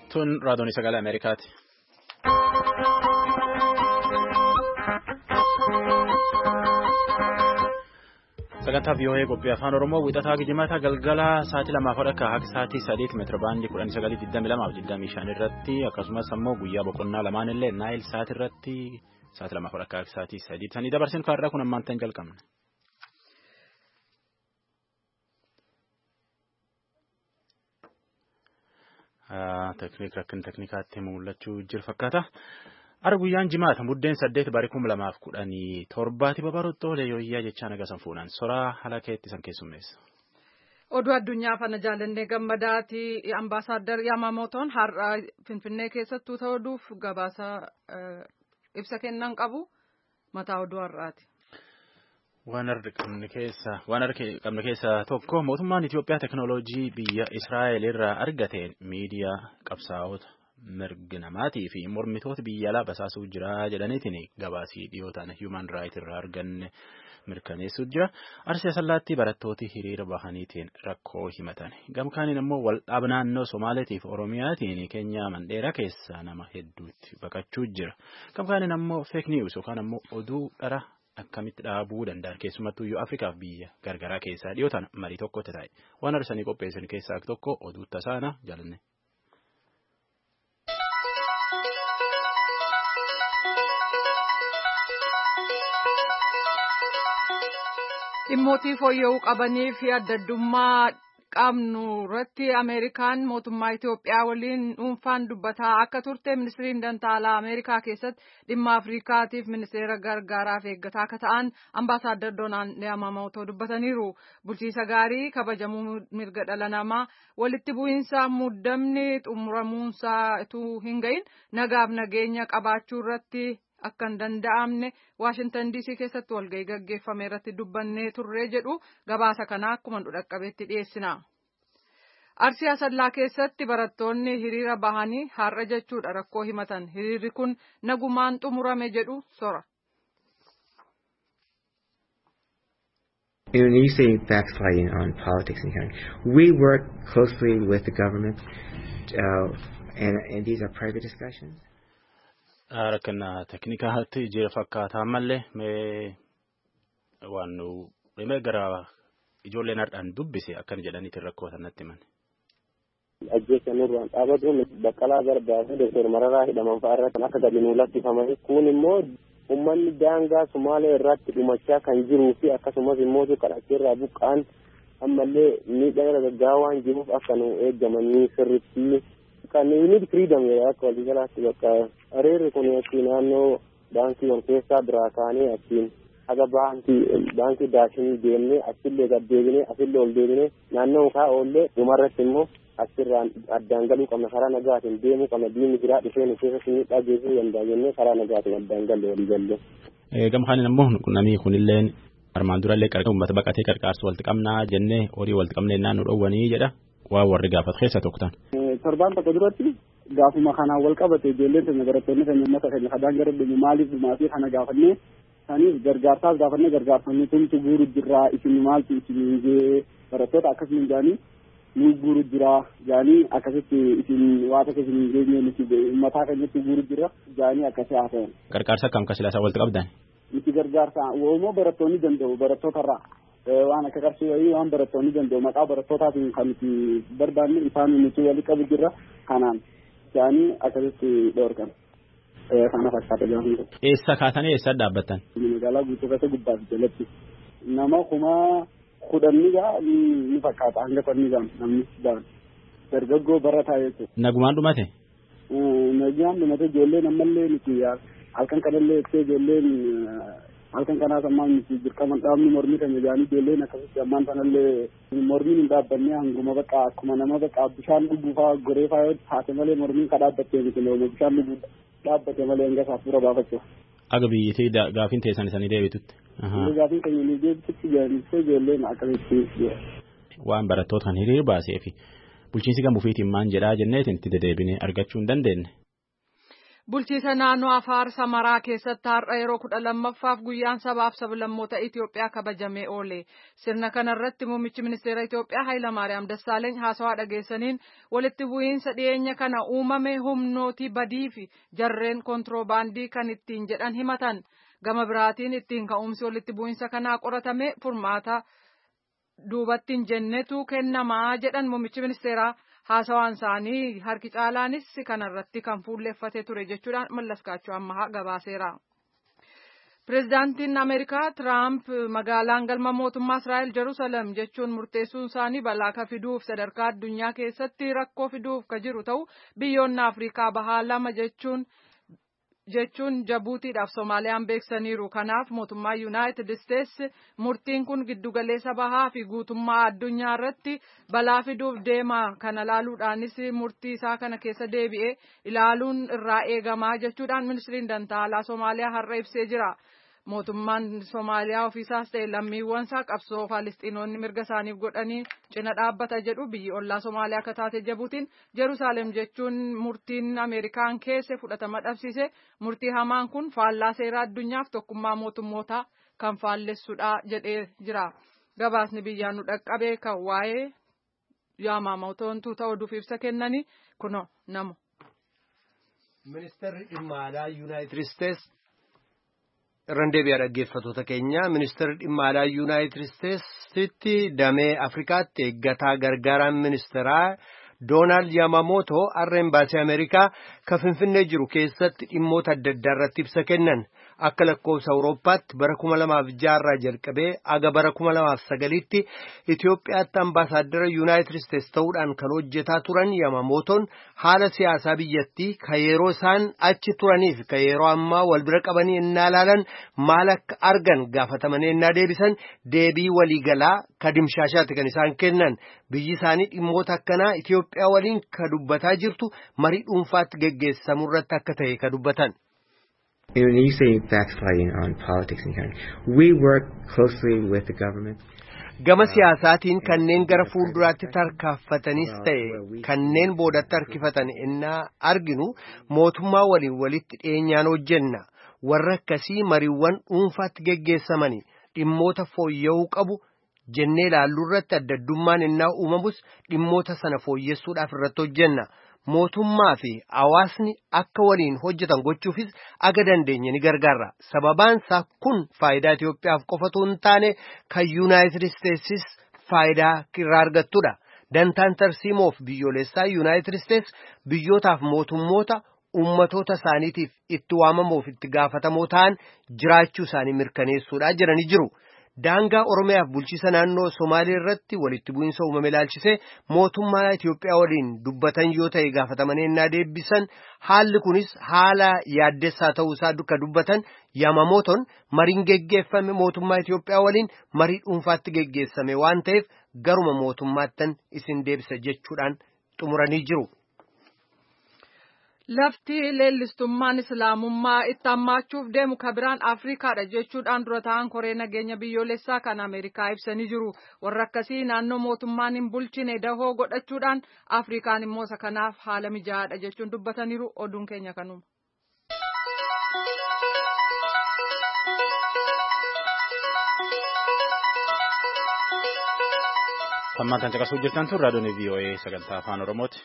Tun raadiyoon sagalee Ameerikaati. Sagantaa VOA qophii afaan Oromoo wixataa Gijimaata galgala sa'aatii 2:00 hanga sa'aatii 3 meetira baandii 1922 irratti akkasumas ammoo guyyaa boqonnaa lamaan illee Naayil Saat irratti sa'aatii 2:00 hanga sa'aatii 3 sanii dabarsin kaarraa kun ammaan ta'in jalqabna. Teknikaatti mul'achuu jira fakkaata. Arguyyaan jimaata muddeen 8 bari 2017 babarottoolee yooyyaa jechaan agasan fuudhan soraa halakeetti san keessummeessa. Oduu addunyaa fana jaalannee gammadaati ambaasaadar Yamamotoon har'a Finfinnee keessattuu ta'uudhuuf gabaasa ibsa kennan qabu mataa oduu har'aati. Waan qabne keessa tokko mootummaan Itiyoophiyaa teknooloojii biyya Israa'el irraa argateen miidiyaa qabsaa'ota mirga namaatii fi mormitoota biyya alaa basaasuu jira jedhaniitiin gabaasii dhiyootaan Human Rights irraa arganne mirkaneessuu jira. Arsii Asallaatti barattooti hiriira bahaniitiin rakkoo himatan. Gamkaaniin immoo waldhaaba naannoo Somaaleetiif Oromiyaatiin Keenyaa Mandheeraa keessa nama hedduutti baqachuu jira. Gamkaaniin immoo fake news yookaan immoo oduu dhara akkamitti dhaabuu danda'an keessumattuu yoo Afrikaaf biyya gargaraa keessaa dhiyootaan marii tokkotti taa'e. Waan arsanii qopheessan keessaa tokko oduu tasaana jaalanne. Dhimmootii fooyya'uu qabanii fi adda addummaa qabnu irratti Ameerikaan mootummaa Itiyoophiyaa waliin dhuunfaan dubbataa akka turte ministiriin dantaalaa Ameerikaa keessatti dhimma Afrikaatiif ministeera gargaaraaf eeggataa akka ta'an ambaasaadar Doonaald Yamamootoo dubbataniiru. Bulchiisa gaarii kabajamuu mirga dhala namaa walitti bu'iinsa muddamni xumuramuunsaa utuu hin gahin nagaaf nageenya qabaachuu irratti akka hin danda'amne Waashingtan DC keessatti walgahii gaggeeffame irratti dubbannee turree jedhu gabaasa kana akkuma dhaqqabeetti dhiyeessina. Arsii Asallaa keessatti barattoonni hiriira bahanii har'a jechuudha rakkoo himatan. Hiriirri kun nagumaan xumurame jedhu sora. When you say backsliding on politics in here, we work closely with the government, and these are private discussions. Rakkina teknikaatti jira fakkaataa malee waan dhimma gara ijoolleen har'aan dubbise akkan jedhaniitiin rakkoo sanatti himan. Ajjeesanirraan dhaabatuun Baqqalaa Garbaa fi Dr. Mararaa hidhaman fa'aa irratti akka gadi lakkifamanii kun immoo uummanni daangaa Sumaalee irratti dhumachaa kan jiruu fi akkasumas immoo kadhacheerraa buqqaan ammallee miidhaa gaggaawaan jiruuf akka nu eeggamanii sirriitti kan need freedom akka walii galaatti bakka areerri kun achi naannoo baankii wal keessaa biraa kaanee achiin haga baankii daashinii deemnee achillee gad deebinee asillee ol deebinee naannoo kaa oollee dhumarratti immoo achirraan addaan galuu qabna karaa nagaatiin deemuu qabna diinni biraa dhufeen keessatti miidhaa geessisuu danda'a jennee karaa nagaatiin addaan galle walii galle. Gamkaaniin immoo namni kunillee armaan durallee uummata baqatee qarqaarsu walitti qabnaa jennee horii walitti qabnee naannoo dhowwanii jedha waa warri gaafatu keessa tokko ta'an. Torbaan tokko duratti gaafuma kanaan wal qabate ijoolleen keenya barattoonni keenya uummata keenya kadaan gara dhimmi maaliif maatii kana gaafannee saniif gargaarsaaf gaafannee gargaarfannee tumtu guuru jirraa isin maaltu isin jee barattoota akkasuma jaanii nu guuru jiraa jaanii akkasitti isin waata keessa hin geenye nuti uummataa keenyatti guuru jira jaanii akkasii haasa'an. Gargaarsa akkam kasilaasaa walitti qabdan? Nuti gargaarsa woomoo barattoonni danda'u barattootarraa. Waan akka qarshii wayii waan barattoonni danda'u maqaa barattootatiin kan nuti barbaanne isaan nuti walii qabu jirra kanaan jaanii akkasitti dhoorgan. Kana fakkaata gaafa. Eessa kaatanii eessa dhaabbattan? Magaalaa guutuu keessa gubbaa fi jalatti nama kuma 10 ni fakkaata hanga 10 namni dhaan dargaggoo barataa jechuudha. Nagumaan dhumate? Nagumaan dhumate ijoolleen ammallee nuti halkan kanallee ijoolleen halkan kanaas ammaan nuti dirqaman dhaabni mormii kan jaanii ijoolleen akkasitti ammaan sanallee mormiin hin dhaabbanne hanguma bakka akkuma nama bakka bishaan dhuguufaa goreefaa yoo taate malee mormiin ka dhaabbattee miti looma bishaan dhuguu dhaabbate malee hanga saafura baafachuuf. Aga biyyattii gaafiin teessan isanii deebitutti. Gaafiin keenya ni deebitutti jaanistee ijoolleen akkasitti. Waan barattoota kan hiriira baasee fi bulchiinsi kan bufiitiin maan jedhaa jenneetiin itti dedeebinee argachuu hin dandeenye. Bulchiisa naannoo Afaar Samaraa keessatti har'a yeroo 12ffaaf guyyaan sabaaf sablammoota Itoophiyaa kabajamee oole. Sirna kanarratti muummichi ministeera Itoophiyaa Hayilamaariyaam Dassaaleeny haasawaa dhageessaniin walitti bu'iinsa dhiyeenya kana uumame humnooti badii fi jarreen kontiroobaandii kan ittiin jedhan himatan. Gama biraatiin ittiin ka'umsi walitti bu'iinsa kanaa qoratame furmaata duubatti hin jennetu kennamaa jedhan muummichi ministeeraa. Haasawaan isaanii harki caalaanis kanarratti kan fuulleffate ture jechuudhaan Mallaskaachoo Ammahaa gabaaseera. Pireezidaantiin Ameerikaa Tiraamp magaalaan galma mootummaa Israa'el Jerusalem jechuun murteessuun isaanii balaa ka fiduuf sadarkaa addunyaa keessatti rakkoo fiduuf ka jiru ta'u biyyoonni Afrikaa bahaa lama jechuun Jabuutiidhaaf Soomaaliyaan beeksaniiru. Kanaaf mootummaa Yuunaayitid Isteetsi murtiin kun giddugaleessa bahaa fi guutummaa addunyaa irratti balaa fiduuf deema. Kana ilaaluudhaanis murtii isaa kana keessa deebi'ee ilaaluun irraa eegamaa jechuudhaan ministiriin dantaalaa Soomaaliyaa har'a ibsee jira. Mootummaan Soomaaliyaa ofiisaas ta'e lammiiwwan isaa qabsoo Faalistiinoonni mirga isaaniif godhanii cina dhaabbata jedhu biyyi ollaa Soomaaliyaa akka taate Jabuutiin Jerusalem jechuun murtiin Ameerikaan keesse fudhatama dhabsiise. Murtii hamaan kun faallaa seeraa addunyaaf tokkummaa mootummootaa kan faallessuudha jedhee jira. Gabaasni biyyaan nu dhaqqabee kan waa'ee yaamamootoon tuuta oduuf ibsa kennanii kuno namu. Ministeerri dhimma alaa Yuunaayitid Isteetsi Randeebiyaa dhaggeeffattoota keenya ministeerri dhimma alaa Yuunaayitid Isteetsitti damee Afrikaatti eeggataa gargaaraan ministeeraa Doonaald Yamamootoo har'a embaasii Ameerikaa kan Finfinnee jiru keessatti dhimmoota adda addaa irratti ibsa kennan. Akka lakkoofsa Awurooppaatti bara 2006 jalqabee aga bara 2009tti Itoophiyaatti ambaasaaddara Yuunaayitid Isteetsi ta'uudhaan kan hojjetaa turan Yamamootoon haala siyaasaa biyyattii kan yeroo isaan achi turaniif kan yeroo ammaa wal bira qabanii innaa ilaalan maal akka argan gaafatamanii innaa deebisan deebii waliigalaa ka dimshaashaatti kan isaan kennan. Biyyi isaanii dhimmoota akkanaa Itoophiyaa waliin ka dubbataa jirtu marii dhuunfaatti geggeessamu irratti akka ta'e ka dubbatan. When you say backsliding on politics in Canada, we work closely with the government. Gama siyaasaatiin kanneen gara fuulduraatti tarkaanfatanis ta'e kanneen boodatti harkifatan innaa arginu mootummaa waliin walitti dhiyeenyaan hojjenna. Warra akkasii mariiwwan dhuunfaatti geggeessamanii dhimmoota fooyya'uu qabu jennee ilaalluu irratti adda addummaan innaa uumamus dhimmoota sana fooyyessuudhaaf irratti hojjenna. Mootummaa fi hawaasni akka waliin hojjetan gochuufis aga dandeenye ni gargaarra. Sababaan isaa kun faayidaa Itoophiyaaf qofatu hin taane kan Yuunaayitid Isteetsis faayidaa irraa argattudha. Dantaan tarsiimoof biyyoolessaa Yuunaayitid Isteetsi biyyootaaf mootummoota ummatoota isaaniitiif itti waamamuuf itti gaafatamoo ta'an jiraachuu isaanii mirkaneessuudhaa jiranii jiru. Daangaa Oromiyaaf bulchiisa naannoo Somaalee irratti walitti bu'iinsa uumame ilaalchisee mootummaa Itoophiyaa waliin dubbatan yoo ta'e gaafatamanii innaa deebisan haalli kunis haala yaaddessaa ta'uu isaa duka dubbatan Yamamootoon mariin geggeeffame mootummaa Itoophiyaa waliin marii dhuunfaatti geggeessame waan ta'eef garuma mootummaattan isin deebisa jechuudhaan xumuranii jiru. Lafti leellistummaan Islaamummaa itti hammaachuuf deemu kabiraan Afrikaadha jechuudhaan dura ta'an koree nageenya biyyoolessaa kan Ameerikaa ibsanii jiru. Warra akkasii naannoo mootummaan hin bulchine dahoo godhachuudhaan Afrikaan immoo isa kanaaf haala mijaa'aadha jechuun dubbataniiru. Oduun keenya kanuma. Hammaan caqasuu jirtan tun raadiyoon VOA sagantaa afaan Oromooti.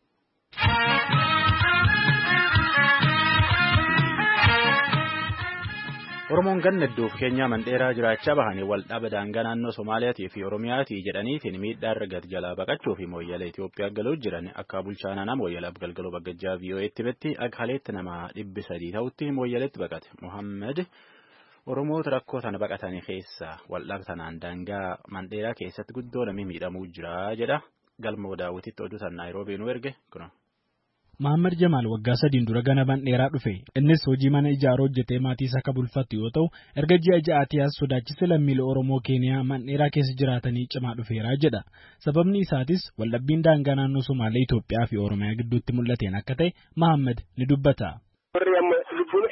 Oromoon gannadduuf Keenyaa mandheeraa jiraachaa bahanii waldhaba daangaa naannoo Somaaliyaatii fi Oromiyaatii jedhaniitiin miidhaa argate jalaa baqachuu fi mooyyala Itoophiyaa galuu jiran akka bulchaa naannoo mooyyalaaf galgaloo baggajjaa VOA'tti betti haleetti nama 300 ta'utti mooyyaletti baqate. Muhammad Oromoota rakkoo tana baqatanii keessa waldhaba tanaan daangaa mandheeraa keessatti guddoo namni miidhamuu jira jedha. Galmoo daawwititti oduu tan Naayiroobii nu erge kuno. Muhammad Jamaal waggaa 3 dura gana mandheeraa dhufe. Innis hojii mana ijaaruu hojjetee maatii isaa akka bulfatu yoo ta'u, erga ji'a ja'aatii as sodaachisa lammiilee Oromoo Keeniyaa mandheeraa keessa jiraatanii cimaa dhufeera jedha. Sababni isaatis waldhabbiin daangaa naannoo Somaalee Itoophiyaa fi Oromiyaa gidduutti mul'ateen akka ta'e Muhammad ni dubbata. Lubbuun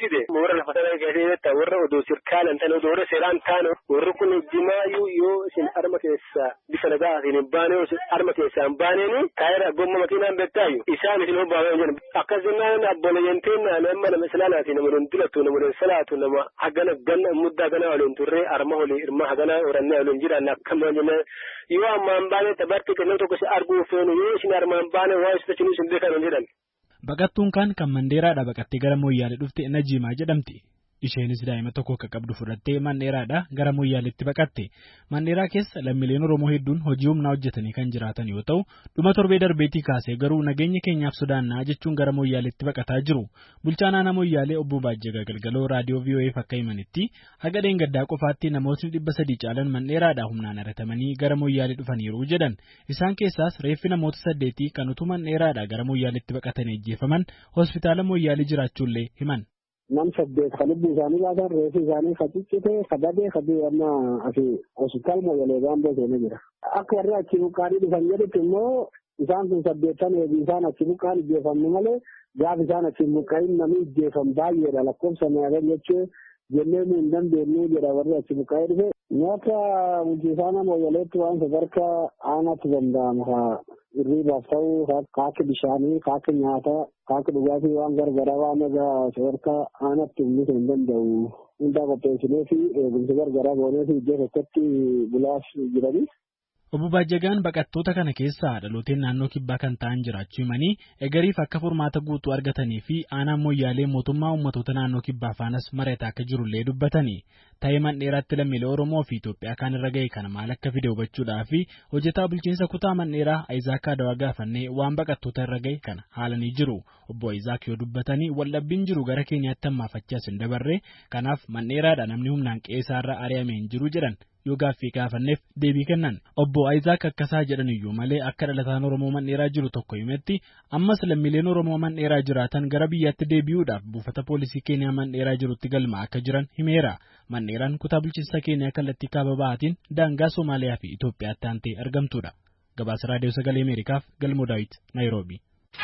fide warra lafa sana keessatti warra odoo sirkaalan tan odoo warra seeraan taanu warri kun jimaayyuu yoo isin arma keessa bifa nagaatiin hin baane arma keessa hin baaneeni taayira gomma makiinaan beektaayu isaan isin hobbaafamee jiran akkasumas abboleeyyanteen nama islaanaati nama dildilatu nama salaatu nama hagana ganna muddaa gana waliin turree arma olii irma hagana orannee waliin jiran akkama jenna yoo ammaan baane tabarti kennu tokko si arguu feenu yoo isin armaan baane waa isin isin beekan jedhan. Baqattuun kan Mandheeraadhaa baqattee gara Moyyaalee dhufte Najiimaa jedhamti. Isheenis daa'ima tokko akka qabdu fudhattee Mandheeraadhaa gara Moyyaaleetti baqatte. Mandheeraa keessa lammiileen Oromoo hedduun hojii humnaa hojjetanii kan jiraatan yoo ta'u, dhuma torbee darbeetii kaasee garuu nageenya keenyaaf sodaannaa jechuun gara Moyyaaleetti baqataa jiru. Bulchaan aanaa Moyyaalee obbo Baajjagaa Galgaloo raadiyoo VOA'f akka himanitti haga dheengaddaa qofaatti namootni 300 caalan Mandheeraadhaa humnaan haratamanii gara Moyyaalee dhufaniiru jedhan. Isaan keessaas reeffi namoota 8 kan utuu Mandheeraadhaa gara Moyyaaleetti baqatanii ajjeefaman hospitaala Moyyaalee jiraachuullee himan. Nam saddeet kan lubbu isaanii baasan reeffi isaanii faciccite kadhabee amma asi hospitaal Moyyalee gaamboo seenee jira. Akka warri achi buqqaanii dhufan jedhutti immoo isaan kun saddeettan eegi isaan achi buqqaan ijjeefamne malee gaaf isaan achi buqqaa'in namni ijjeefam baay'eedha lakkoofsa meeqan jechuu jennee hin dandeenyu jedha warri achi buqqaa'ee dhufe. Nyaata bulchiisaana Moyyaleetti waan sadarkaa aanaatti danda'amu irriibaaf ta'uu kaakki bishaanii kaakki nyaataa kaakki dhugaatii waan gargaraa waan egaa sadarkaa aanaatti uummisuu hin danda'u hundaa qopheessinee fi eegumsa gargaraa goonee fi iddoo tokkotti bulaaf jiranii. Obbo Baajjagaan baqattoota kana keessaa dhalooteen naannoo kibbaa kan ta'an jiraachuu himanii egariif akka furmaata guutuu argatanii fi aanaan Moyyaalee mootummaa uummattoota naannoo kibbaa faanas mari'ataa akka jirullee dubbatanii ta'ee Mandheeraatti lammiilee Oromoo fi Itoophiyaa kan irra ga'e kana maal akka fide hubachuudhaa fi hojjetaa bulchiinsa kutaa Mandheeraa Ayizaak Adawaa gaafannee waan baqattoota irra ga'e kana haalanii jiru. Obbo Ayizaak yoo dubbatanii waldhabbiin jiru gara keenyaatti hammaafachaas hin dabarre kanaaf Mandheeraadhaa namni humnaan qe'eerraa ari'amee hin jiru jedhan. Yoo gaaffii gaafanneef deebii kennan obbo Ayizaak akkasaa jedhan iyyuu malee akka dhalataan Oromoo Mandheeraa jiru tokko himetti ammas lammiileen Oromoo Mandheeraa jiraatan gara biyyaatti deebi'uudhaaf buufata poolisii Keeniyaa Mandheeraa jirutti galmaa akka jiran himeera. Mandheeraan kutaa bulchiinsa Keeniyaa kallattii kaaba bahaatiin daangaa Somaaliyaa fi Itoophiyaatti aantee argamtudha. Gabaasa Raadiyoo Sagalee Ameerikaaf Galmoo Daawit Naayiroobii.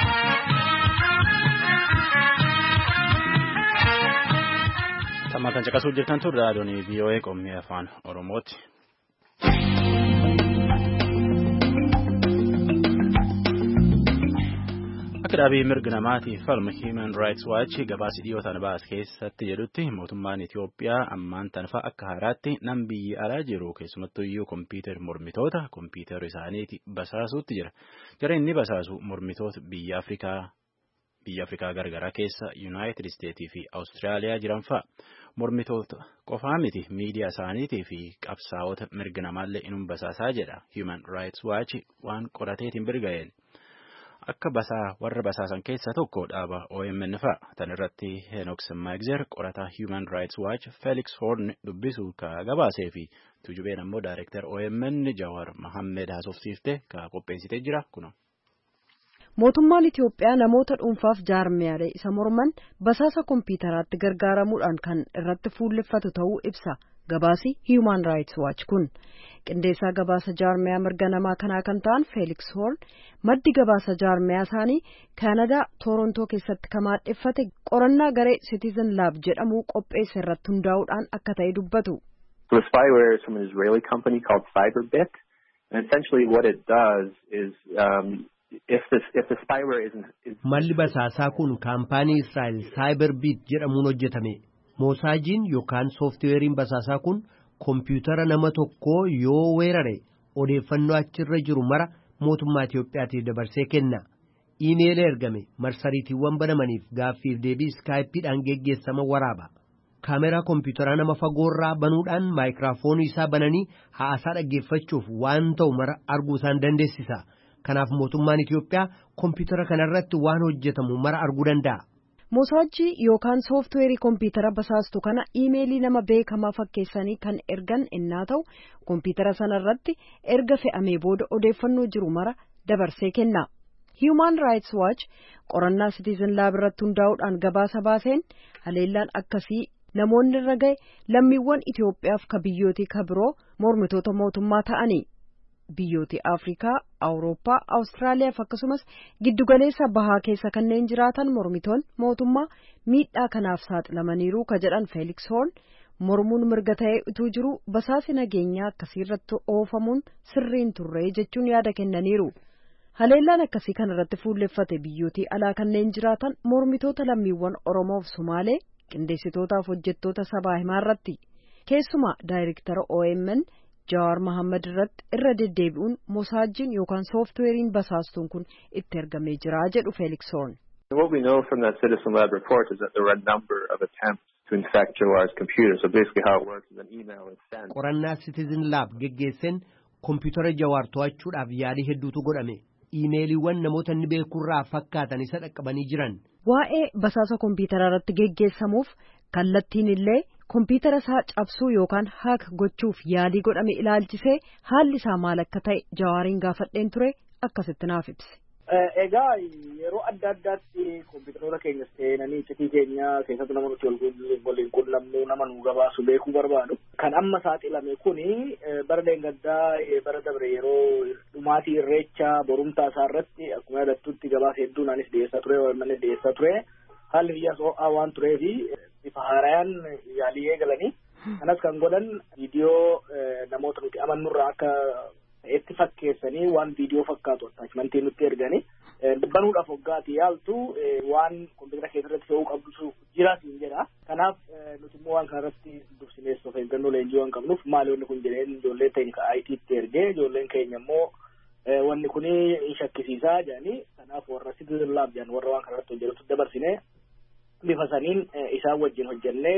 Tamaataan caqasuu jirtan turre raadiyoon VOA qophii afaan Oromooti. Akka dhaabii mirga namaatiif falmu Human Rights Watch gabaasa dhiyootaan baase keessatti jedhutti mootummaan Itoophiyaa ammaan tanfa akka haaraatti nam biyyi alaa jiru keessumattuu iyyuu kompiitar mormitoota kompiitar isaaniiti basaasuutti jira. Jara inni basaasu mormitoota biyya Afrikaa gargaraa keessa Yuunaayitid Isteetii fi Awustiraaliyaa jiran fa'a. Mormitoota qofaa miti miidiyaa isaaniitii fi qabsaa'ota mirga namaallee inum basaasaa jedha Human Rights Watch waan qorateetiin birga'een. Akka warra basaasan keessaa tokko dhaaba OMN fa'a. Tan irratti Henook Semmaagzer qorataa Human Rights Watch Felix Horn dubbisuu ka gabaasee fi tujubeen ammoo Daayirektar OMN Jawar Mohammed haasofsiiftee ka qopheessitee jira kuno. Mootummaan Itoophiyaa namoota dhuunfaaf jaarmiyaalee isa morman basaasa kompiitaraatti gargaaramuudhaan kan irratti fuulleffatu ta'uu ibsa gabaasi Human Rights Watch kun. Qindeessaa gabaasa jaarmiyaa mirga namaa kanaa kan ta'an Felix Horn maddi gabaasa jaarmiyaa isaanii Kaanadaa Torontoo keessatti kamaadheffate qorannaa garee Citizen Lab jedhamu qopheesse irratti hundaa'uudhaan akka ta'e dubbatu. The spyware is from an Israeli company called Cyberbit, and essentially what it does is if the spyware isn't malli basaasaa kun kaampaanii Israa'el Cyberbit jedhamuun hojjetame. Moosaajiin yookaan sooftiweeriin basaasaa kun kompiitara nama tokkoo yoo weerare odeeffannoo achirra jiru mara mootummaa Itoophiyaatiif dabarsee kenna. Iimeelii ergame marsariitiiwwan banamaniif gaaffiif deebii iskaayipiidhaan geggeessama waraaba. Kaameraa kompiitaraa nama fagoorraa banuudhaan maayikiraafoonii isaa bananii haasaa dhaggeeffachuuf waan ta'u mara arguu isaan dandeessisa. Kanaaf mootummaan Itoophiyaa kompiitara kanarratti waan hojjetamu mara arguu danda'a. Mosaajii yookaan sooftiweerii kompiitara basaastu kana iimeelii nama beekamaa fakkeessanii kan ergan innaa ta'u kompiitara sanarratti erga fe'amee booda odeeffannoo jiru mara dabarsee kenna. Human Rights Watch qorannaa Citizen Lab irratti hundaa'uudhaan gabaasa baaseen haleellaan akkasii namoonni irra ga'e lammiiwwan Itoophiyaaf ka biyyootii ka biroo mormitoota mootummaa ta'anii. biyyooti Afrikaa, Awurooppaa, Awustiraaliyaaf akkasumas giddugaleessa bahaa keessa kanneen jiraatan mormitoon mootummaa miidhaa kanaaf saaxilamaniiru ka jedhan Felix Horn mormuun mirga ta'ee utuu jiru basaasi nageenyaa akkasiirratti oofamuun sirriin turre jechuun yaada kennaniiru. Haleellaan akkasii kanarratti fuulleffate biyyootii alaa kanneen jiraatan mormitoota lammiiwwan Oromoof Somaalee qindeessitootaaf hojjettoota sabaa himaarratti keessumaa daayirektara OMN Jawaar Mohaammed irratti irra deddeebi'uun mosaajjiin yookaan sooftiweeriin basaastuun kun itti argamee jira jedhu Felix Horn. What we know from that Citizen Lab report is that there were a number of attempts to infect Jawaar's computer. So basically how it works is an email is sent. Qorannaa Citizen Lab geggeessan kompiitara Jawaar to'achuudhaaf yaalii hedduutu godhame. Iimeeliiwwan namoota inni beekurraa fakkaatan isa dhaqqabanii jiran. Waa'ee basaasa kompiitara irratti geggeessamuuf kallattiin illee kompiitara isaa cabsuu yookaan haak gochuuf yaalii godhame ilaalchisee haalli isaa maal akka ta'e Jawaariin gaafadheen ture akkasitti naaf ibse. Egaa yeroo adda addaatti kompiitaroota keenya seenanii citii keenya keessatti nama nuti waliin qunnamnu nama nu gabaasu beekuu barbaadu. Kan amma saaxilame kuni bara deengaddaa bara dabre yeroo dhumaatii irreecha borumtaa isaa irratti akkuma yaadattutti gabaasa hedduun anis dhiyeessaa ture walmannis dhiyeessaa ture. Haalli biyyaas ho'aa waan tureefi bifa haarayaan yaalii eegalanii kanas kan godhan viidiyoo namoota nuti amannurraa akka itti fakkeessanii waan viidiyoo fakkaatu attachmentii nutti erganii banuudhaaf waggaati yaaltu waan kompiitara keessatti fe'uu qabdu jira siin jedha. Kanaaf nuti immoo waan kanarratti dursinees of eeggannoo leenjii waan qabnuuf maali wanni kun jedheen ijoollee teeknika IT'tti ergee ijoolleen keenya immoo wanni kun hin shakkisiisaa jedhanii kanaaf warra Citizen Lab jedhan warra waan kanarratti hojjetutti dabarsinee bifa saniin isaan wajjin hojjennee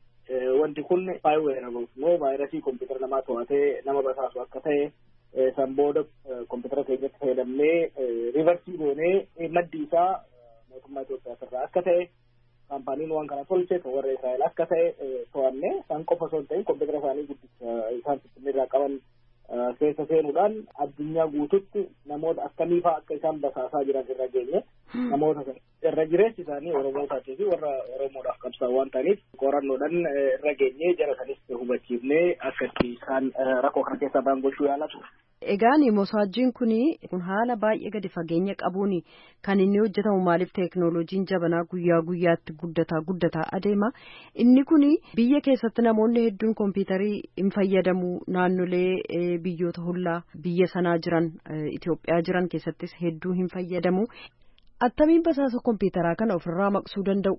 wanti kun spyware immoo vaayirasii kompiitara namaa to'atee nama basaasu akka ta'e san booda kompiitara keenyatti fayyadamnee riivarsii goonee maddi isaa mootummaa Itoophiyaa irraa akka ta'e kaampaaniin waan kana tolche kan warra Israa'el akka ta'e to'annee san qofa osoo hin ta'in kompiitara isaanii guddicha isaan finfinneerraa qaban keessa seenuudhaan addunyaa guututti namoota akkamii fa'aa akka isaan basaasaa jiran irra geenye namoota irra jireessi isaanii Oromootaati fi warra Oromoodhaaf qabsaan waan ta'aniif qorannoodhaan irra geenye jara sanis hubachiifnee akka isaan rakkoo kana keessaa ba'an gochuu yaalatu. Egaan mosaajjiin kun haala baay'ee gadi fageenya qabuun kan inni hojjetamu maaliif teeknooloojiin jabanaa guyyaa guyyaatti guddataa adeema. Inni kun biyya keessatti namoonni hedduun kompiitarii hin fayyadamu naannolee biyyoota hollaa biyya sanaa jiran Itoophiyaa jiran keessattis hedduu hin fayyadamu. Attamiin basaasa kompiitaraa kana ofirraa maqsuu danda'u?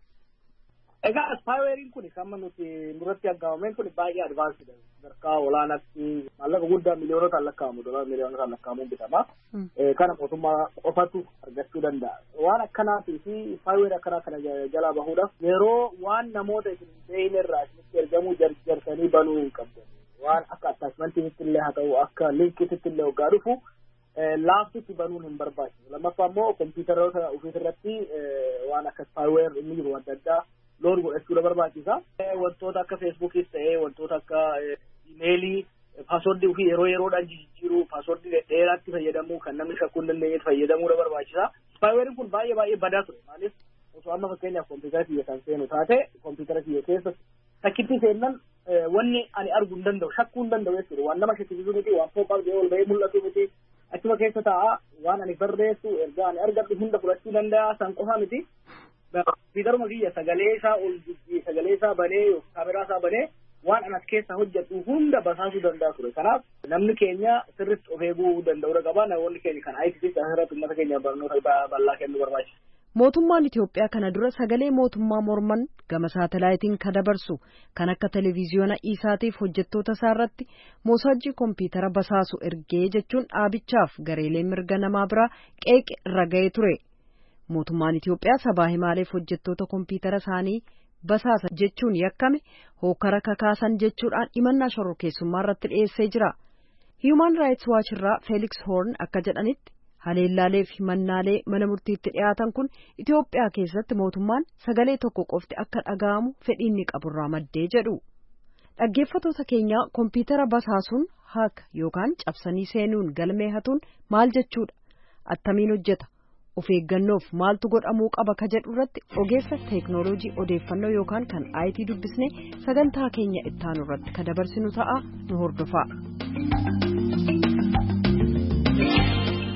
Egaa spyware kun kan nuti duratti argameen kun baay'ee advanced sadarkaa olaanaatti maallaqa guddaa miliyoonota lakkaa'amu doolaara miliyoonota lakkaa'amuun bitama. Kana mootummaa qofatu argachuu danda'a. Waan akkanaatii fi spyware akkanaa kana jalaa bahuudhaaf yeroo waan namoota isin beeyne irraa isinitti ergamuu jarjarsanii banuu hin qabdan. Waan akka attachmentiitti illee haa ta'u akka linkiitti illee hoggaa dhufu laaftitti banuun hin barbaachisu. Lammaffaa immoo kompiitaroota ofiisirratti waan akka spyware inni jiru adda addaa loon godhachuudha barbaachisa. Wantoota akka feesbuukis ta'ee wantoota akka imeelii paaswordii ofii yeroodhaan jijjiiruu paaswordii dheeraatti fayyadamuu kan namni shakkuu hin dandeenyetti fayyadamuudha barbaachisa. Spyware kun baay'ee badaa ture. Maaliif osoo amma fakkeenyaaf kompiitara kiyya kan seenu taate kompiitara kiyya keessa takkitti seennan wanni ani arguu hin danda'u shakkuu hin danda'u jechuudha. Waan nama shakkisiisu miti waan foqqaa ol bahee mul'atu miti achuma keessa taa'a waan ani barreessu ergaa ani argadhu hunda fudhachuu danda'a san qofa miti. Kompiitaruma kiyya sagalee isaa ol jijjiiree sagalee isaa banee kaameraa isaa banee waan anas keessa hojjetu hunda basaasuu danda'a ture. Kanaaf namni keenya sirriitti of eeguu danda'uudha qaba. Namoonni keenya kan ITC asirratti uummata keenya barnoota bal'aa kennuu barbaachisa. Mootummaan Itoophiyaa kana dura sagalee mootummaa morman gama saatalaayitiin kan dabarsu kan akka televiziyoona isaatiif hojjettoota isaa irratti mosaajjii kompiitara basaasu ergee jechuun dhaabichaaf gareelee mirga namaa biraa qeeqe irra ga'ee ture. Mootummaan Itoophiyaa sabaa himaaleef hojjettoota kompiitara isaanii basaasa jechuun yakkame hokkara kakaasan jechuudhaan himannaa shororkeessummaa irratti dhiyeessee jira. Human Rights Watch irraa Felix Horn akka jedhanitti haleellaalee fi himannaalee mana murtiitti dhiyaatan kun Itoophiyaa keessatti mootummaan sagalee tokko qofti akka dhaga'amu fedhiinni qaburraa maddee jedhu. Dhaggeeffattoota keenya kompiitara basaasuun haak yookaan cabsanii seenuun galmee hatuun maal jechuudha? Attamiin hojjeta? Of eeggannoof maaltu godhamuu qaba ka jedhu irratti ogeessa teeknooloojii odeeffannoo yookaan kan IT dubbisnee sagantaa keenya ittaanu irratti ka dabarsinu ta'a nu hordofaa.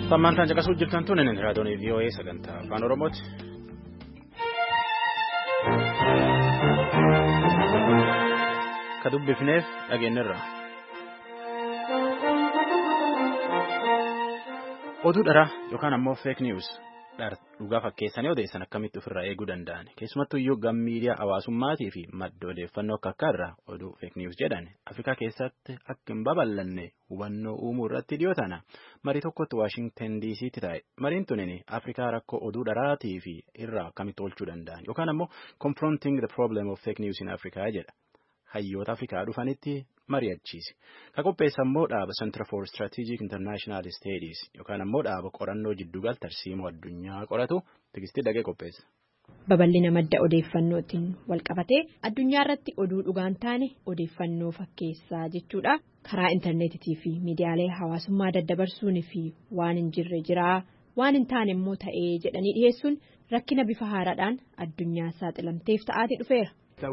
Sammaantaan caqasuu jirtan tun inni raadiyoon VOA sagantaa afaan Oromooti. Ka dubbifneef dhageenyarra. Oduu dharaa yookaan ammoo fake news dhugaa fakkeessanii odeessan akkamitti ofirraa eeguu danda'an keessumattuu iyyuu gam miidiyaa hawaasummaatii fi madda odeeffannoo akka irraa oduu fake news jedhan Afrikaa keessatti akka hin babal'anne hubannoo uumuu irratti dhiyoo tana marii tokkotti Washington DC'tti taa'e mariin tunin Afrikaa rakkoo oduu dharaatii fi irraa akkamitti oolchuu danda'an yookaan ammoo confronting the problem of fake news in Africa jedha hayyoota Afrikaa dhufanitti mari'achiise. Ka qopheessa immoo dhaaba Center for Strategic International Studies yookaan ammoo dhaaba qorannoo jidduugal tarsiimoo addunyaa qoratu tigistii dhagee qopheessa. Babal'ina madda odeeffannootiin walqabatee addunyaa irratti oduu dhugaan taane odeeffannoo fakkeessaa jechuudha. Karaa intarneetii fi miidiyaalee hawaasummaa daddabarsuun fi waan hin jirre jiraa waan hin taane immoo ta'ee jedhanii dhiyeessuun rakkina bifa haaraadhaan addunyaa saaxilamteef ta'aati dhufeera.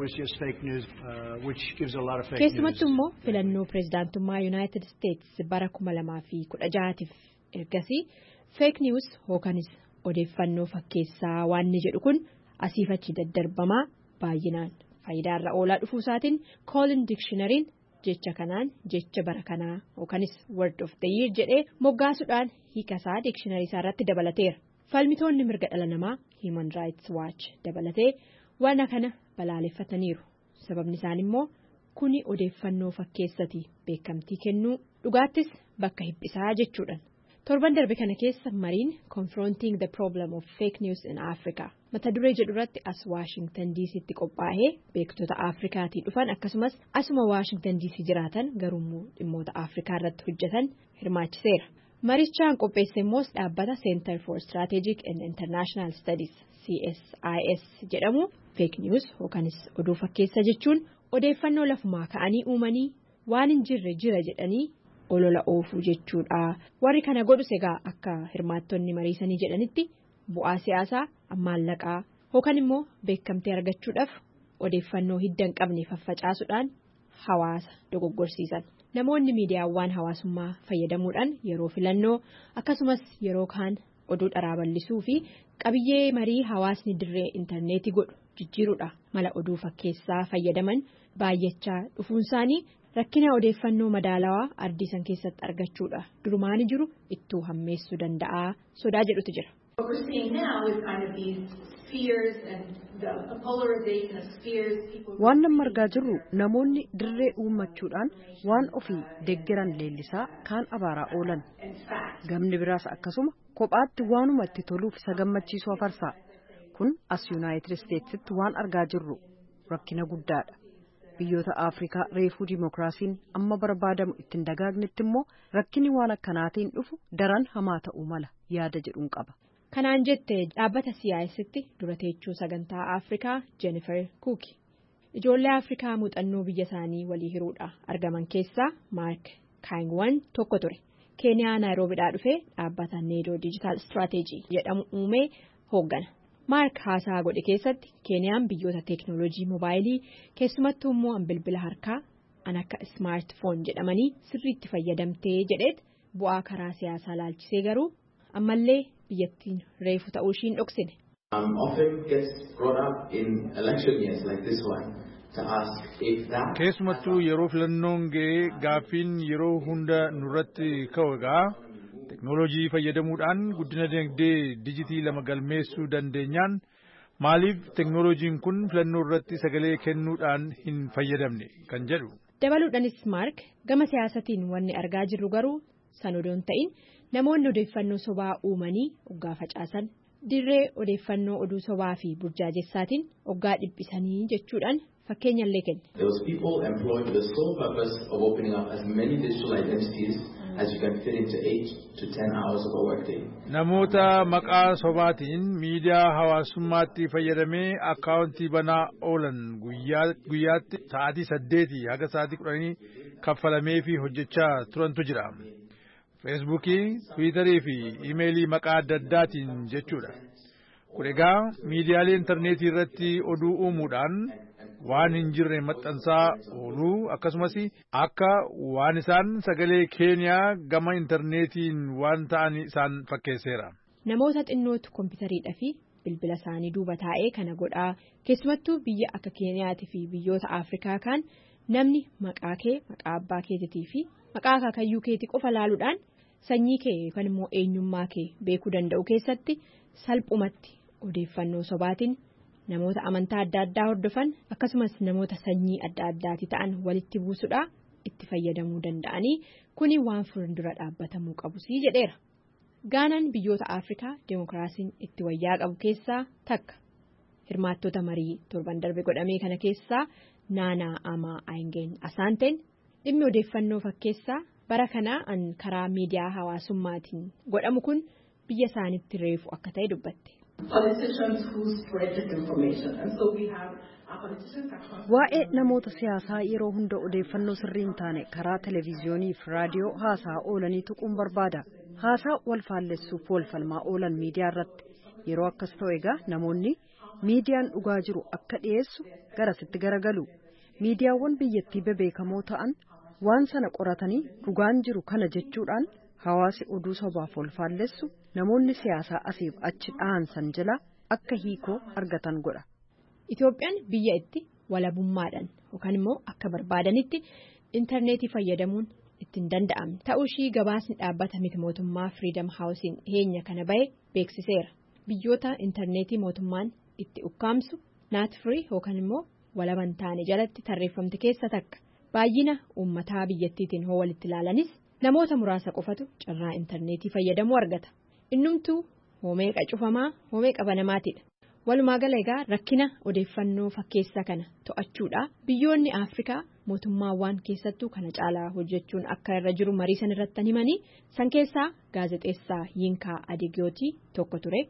Keessumattuu immoo filannoo pireezidaantummaa Yuunaayitid Isteetsi bara 2016 ergasii feek niwus yookanis odeeffannoo fakkeessaa waan ni jedhu kun asiif achi daddarbamaa baay'inaan faayidaarra oolaa dhufuusaatiin koolin dikshinariin jecha kanaan jecha bara kanaa yookanis word of the year jedhee moggaasuudhaan hiikasaa dikshinari isaa irratti dabalateera. Falmitoonni mirga dhala namaa Human Rights Watch dabalatee waan kana balaaleffataniiru. Sababni isaan immoo kuni odeeffannoo fakkeessati beekamtii kennuu dhugaattis bakka hiphisaa jechuudhaan. Torban darbe kana keessa mariin confronting the problem of fake news in Africa mata duree jedhu irratti as Washington DC'tti qophaa'ee beektota Afrikaatii dhufan akkasumas asuma Washington DC jiraatan garuu dhimmoota Afrikaa irratti hojjetan hirmaachiseera. Marichaan qopheesse immoo dhaabbata Center for Strategic and International Studies CSIS jedhamu fake news yookanis oduu fakkeessa jechuun odeeffannoo lafumaa ka'anii uumanii waan hin jirre jira jedhanii olola oofuu jechuudha. Warri kana godhus egaa akka hirmaattonni mariisanii jedhanitti bu'aa siyaasaa maallaqaa yookaan immoo beekamtii argachuudhaaf odeeffannoo hidda hin qabne faffacaasuudhaan hawaasa dogoggorsiisan. Namoonni miidiyaawwan hawaasummaa fayyadamuudhaan yeroo filannoo akkasumas yeroo kaan oduu dharaa bal'isuu fi qabiyyee marii hawaasni dirree intarneetii godhu jijjiiruudha mala oduu fakkeessaa fayyadaman baay'achaa dhufuun isaanii rakkina odeeffannoo madaalawaa ardiisan keessatti argachuudha durumaani jiru ittuu hammeessuu danda'a sodaa jedhutu jira. Waan nama argaa jirru namoonni dirree uummachuudhaan waan ofii deeggaran leellisaa kaan abaaraa oolan gamni biraas akkasuma kophaatti waanuma itti toluuf isa gammachiisu afarsaa kun as Yuunaayitid Isteetsitti waan argaa jirru rakkina guddaadha. Biyyoota Afrikaa reefuu dimookiraasiin amma barbaadamu ittiin dagaagnetti immoo rakkinni waan akkanaatiin dhufu daran hamaa ta'uu mala yaada jedhuun qaba. Kanaan jette dhaabbata CIS'tti dura teechuu sagantaa Afrikaa Jennifer Cook ijoollee Afrikaa muuxannoo biyya isaanii walii hiruudha argaman keessaa Mark Kaingwan tokko ture. Keeniyaa Naayiroobiidhaa dhufee dhaabbata Needoo Digital Strategy jedhamu uumee hooggana. Mark haasaa godhe keessatti Keeniyaan biyyoota teeknooloojii moobaayilii keessumattuu immoo bilbila harkaa an akka smartphone jedhamanii sirriitti fayyadamtee jedheet bu'aa karaa siyaasaa laalchisee garuu ammallee biyyattiin reefu ta'uu ishiin dhoksine. Keessumattuu yeroo filannoon ga'ee gaaffiin yeroo hunda nurratti ka'uugaa teknooloojii fayyadamuudhaan guddina dinagdee dijitii lama galmeessuu dandeenyaan maaliif teknooloojiin kun filannoo irratti sagalee kennuudhaan hin fayyadamne kan jedhu. Dabaluudhaanis Mark gama siyaasatiin wanni argaa jirru garuu san odoon ta'in namoonni odeeffannoo sobaa uumanii oggaa facaasan dirree odeeffannoo oduu sobaa fi burjaajessaatiin oggaa dhiphisanii jechuudhaan fakkeenyallee kenne. Namoota maqaa sobaatiin miidiyaa hawaasummaatti fayyadamee akkaawuntii banaa oolan guyyaatti sa'aatii 8 haga sa'aatii 10 kaffalamee fi hojjechaa turantu jira. Feesbuukii, Tiwiitarii fi iimeelii maqaa adda addaatiin jechuudha. Kun egaa miidiyaalee intarneetii irratti oduu uumuudhaan waan hin jirre maxxansaa ooluu akkasumas akka waan isaan sagalee Keeniyaa gama intarneetiin waan ta'an isaan fakkeesseera. Namoota xinnootu kompiitariidhaa fi bilbila isaanii duuba taa'ee kana godhaa keessumattuu biyya akka Keeniyaatii fi biyyoota Afrikaa kaan namni maqaa kee maqaa abbaa keetii fi maqaa akaakayyuu keetii qofa laaluudhaan sanyii kee yookaan immoo eenyummaa kee beekuu danda'u keessatti salphumatti odeeffannoo sobaatiin namoota amantaa adda addaa hordofan akkasumas namoota sanyii adda addaati ta'an walitti buusuudhaa itti fayyadamuu danda'anii kuni waan fuuldura dhaabbatamuu qabusii jedheera. Gaanaan biyyoota Afrikaa deemokiraasiin itti wayyaa qabu keessaa takka. Hirmaattota marii torban darbe godhamee kana keessaa Naanaa Amaa Aayingeen Asaanteen dhimmi odeeffannoo fakkeessaa bara kanaa karaa miidiyaa hawaasummaatiin godhamu kun biyya isaanitti reefu akka ta'e dubbatte. Waa'ee namoota siyaasaa yeroo hunda odeeffannoo sirrii hin taane karaa televiziyoonii fi raadiyoo haasaa oolanii tuquun barbaada. Haasaa wal faallessuuf wal falmaa oolan miidiyaa irratti yeroo akkas ta'u egaa namoonni miidiyaan dhugaa jiru akka dhiyeessu garasitti garagalu. Miidiyaawwan biyyattii bebeekamoo ta'an waan sana qoratanii dhugaan jiru kana jechuudhaan hawaasi oduu sobaaf wal faallessu namoonni siyaasaa asiif achi dhaansan jala akka hiikoo argatan godha. Itoophiyaan biyya itti walabummaadhaan yookaan immoo akka barbaadanitti intarneetii fayyadamuun ittiin danda'amne ta'uu ishii gabaasni dhaabbata miti mootummaa Freedom Housing heenya kana bahe beeksiseera. Biyyoota intarneetii mootummaan itti ukkaamsu naat free yookaan immoo walaban taane jalatti tarreeffamte keessa takka. Baay'ina uummataa biyyattiitiin hoo walitti ilaalanis namoota muraasa qofatu carraa intarneetii fayyadamuu argata. Innumtuu hoomee qacufamaa hoomee qabanamaatidha. Walumaa gala egaa rakkina odeeffannoo fakkeessaa kana to'achuudha. Biyyoonni Afrikaa mootummaawwan keessattuu kana caalaa hojjechuun akka irra jiru marii san irratti himanii san keessaa gaazexeessaa Yinkaa Adeegiyootii tokko ture.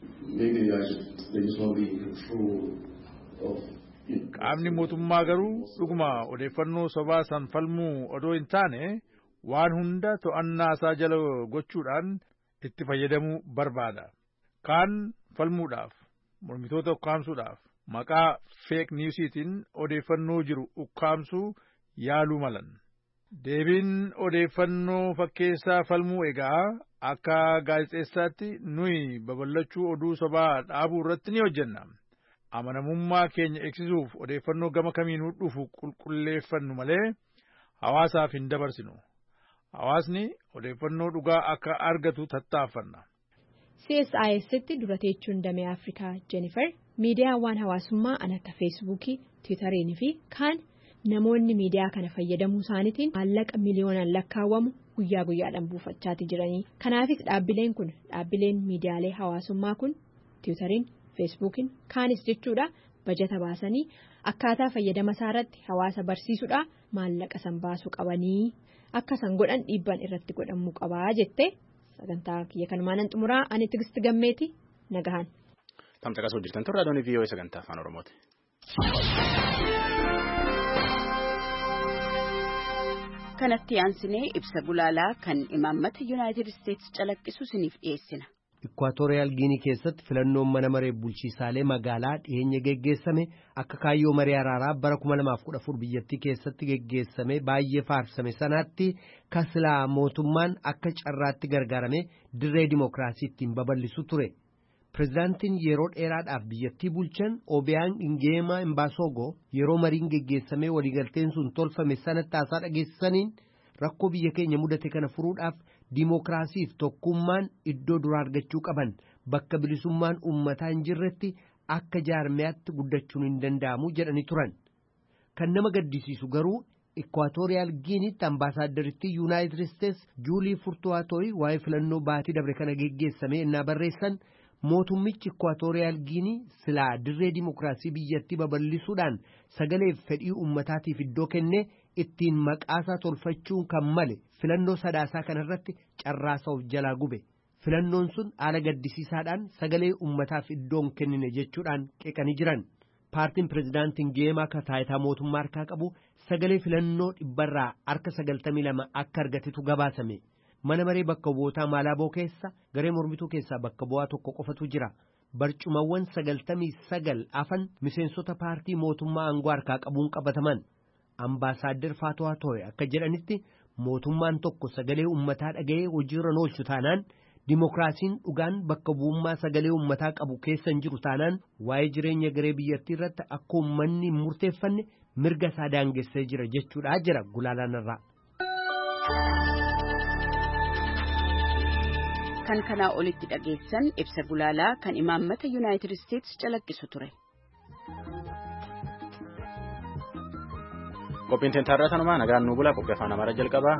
Qaamni mootummaa garuu dhuguma odeeffannoo sobaa san falmuu odoo hin taane waan hunda to'annaa isaa jala gochuudhaan itti fayyadamuu barbaada. Kaan falmuudhaaf. Mormitoota ukkaamsuudhaaf maqaa feek niwusiitiin odeeffannoo jiru ukkaamsuu yaaluu malan. Deebiin odeeffannoo fakkeessaa falmuu egaa akka gaazexeessaatti nuyi babal'achuu oduu sobaa dhaabuu irratti ni hojjenna. Amanamummaa keenya eegsisuuf odeeffannoo gama kamiinuu dhufu qulqulleeffannu malee hawaasaaf hin dabarsinu. Hawaasni odeeffannoo dhugaa akka argatu tattaaffanna. CSIS'tti dura teechuun damee Afrikaa Jennifer miidiyaawwan hawaasummaa akka feesbuukii, tiwutariin fi kaan namoonni miidiyaa kana fayyadamuu isaaniitiin maallaqa miliyoonaan lakkaawwamu guyyaa guyyaadhaan buufachaati jiranii. Kanaafis dhaabbileen kun dhaabbileen miidiyaalee hawaasummaa kun tiwutariin, feesbuukiin kaanis jechuudha bajata baasanii akkaataa fayyadama isaarratti hawaasa barsiisuudha maallaqa san baasuu qabanii akka san godhan dhiibbaan irratti godhamuu qabaa jette. Sagantaa kiyya kanumaan xumuraa ani Tigisti Gammeeti nagahan. Tamsa qasuu jirtan turre adoonii VOA sagantaa afaan Oromooti. Kanatti aansinee ibsa gulaalaa kan imaammata Yuunaayitid Isteetsi calaqqisu isiniif dhiyeessina. Ikwaatooriyaal Giinii keessatti filannoon mana maree bulchiisaalee magaalaa dhiyeenya geggeessame akka kaayyoo maree araaraa bara 2014 biyyattii keessatti geggeessame baay'ee faarsame sanaatti kaslaa mootummaan akka carraatti gargaarame dirree dimookiraasii ittiin babal'isu ture. Pireezidaantiin yeroo dheeraadhaaf biyyattii bulchan Obiang Nguema Mbasogo yeroo mariin geggeessame waliigalteen sun tolfame sanatti haasaa dhageessisaniin rakkoo biyya keenya mudate kana furuudhaaf dimookiraasiif tokkummaan iddoo duraa argachuu qaban bakka bilisummaan uummataa hin jirretti akka jaarmiyaatti guddachuun hin danda'amu jedhanii turan. Kan nama gaddisiisu garuu Ikwaatooriyaal Giiniitti ambaasaaddaritti Yuunaayitid Isteetsi Juulii Furtuwaatooyi waa'ee filannoo baatii dabre kana geggeessame innaa barreessan mootummichi Ikwaatooriyaal Giinii silaa dirree dimookiraasii biyyattii babal'isuudhaan sagaleef fedhii uummataatiif iddoo kenne ittiin maqaasaa tolfachuun kan male filannoo sadaasaa kanarratti carraasaa of jalaa gube. Filannoon sun haala gaddisiisaadhaan sagalee uummataaf iddoon kennine jechuudhaan qeeqanii jiran. Paartiin pireezidaantiin Nguemaa akka taayitaa mootummaa harkaa qabu sagalee filannoo dhibbarraa harka 92 akka argatetu gabaasame. Mana maree bakka bu'ootaa Maalaaboo keessa garee mormituu keessaa bakka bu'aa tokko qofatu jira. barcumawwan 99 afan miseensota paartii mootummaa aangoo harkaa qabuun qabataman. Ambaasaadder Faatuwaa Tooye akka jedhanitti mootummaan tokko sagalee uummataa dhaga'ee hojiirra oolchu taanaan Dimookiraasiin dhugaan bakka bu'ummaa sagalee uummataa qabu keessa hin jiru taanaan waa'ee jireenya garee biyyattii irratti akka uummanni hin murteeffanne mirga isaa daangessee jira jechuudha jira Gulaalaan irraa. Kan kanaa olitti dhageessan ibsa Gulaalaa kan imaammata Yuunaayitid Isteetsi calaqqisu ture. Qophiin teentarraa tanumaa nagaan nu bula qophii afaan Amaaraa jalqabaa.